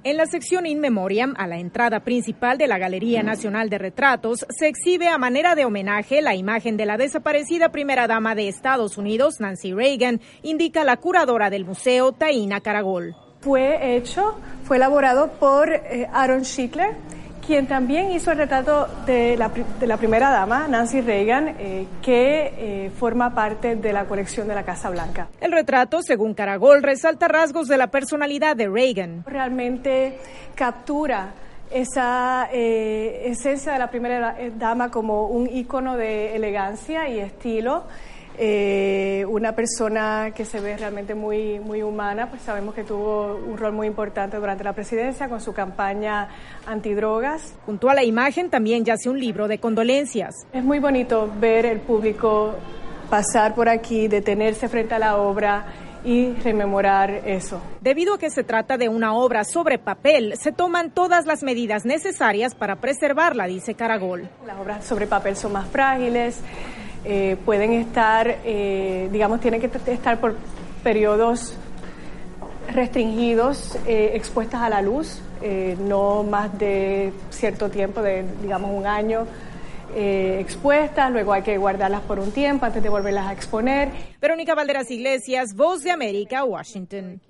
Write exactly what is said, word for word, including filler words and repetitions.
En la sección In Memoriam, a la entrada principal de la Galería Nacional de Retratos, se exhibe a manera de homenaje la imagen de la desaparecida primera dama de Estados Unidos, Nancy Reagan, indica la curadora del museo, Taina Caragol. Fue hecho, fue elaborado por eh, Aaron Schickler, quien también hizo el retrato de la, de la primera dama, Nancy Reagan, eh, que eh, forma parte de la colección de la Casa Blanca. El retrato, según Caragol, resalta rasgos de la personalidad de Reagan. Realmente captura esa eh, esencia de la primera dama como un ícono de elegancia y estilo. Eh, una persona que se ve realmente muy, muy humana, pues sabemos que tuvo un rol muy importante durante la presidencia con su campaña antidrogas. Junto a la imagen también yace un libro de condolencias. Es muy bonito ver el público pasar por aquí, detenerse frente a la obra y rememorar eso. Debido a que se trata de una obra sobre papel, se toman todas las medidas necesarias para preservarla, dice Caragol. Las obras sobre papel son más frágiles. Eh, pueden estar, eh, digamos, tienen que estar por periodos restringidos, eh, expuestas a la luz, eh, no más de cierto tiempo, de digamos un año eh, expuestas, luego hay que guardarlas por un tiempo antes de volverlas a exponer. Verónica Valderas Iglesias, Voz de América, Washington.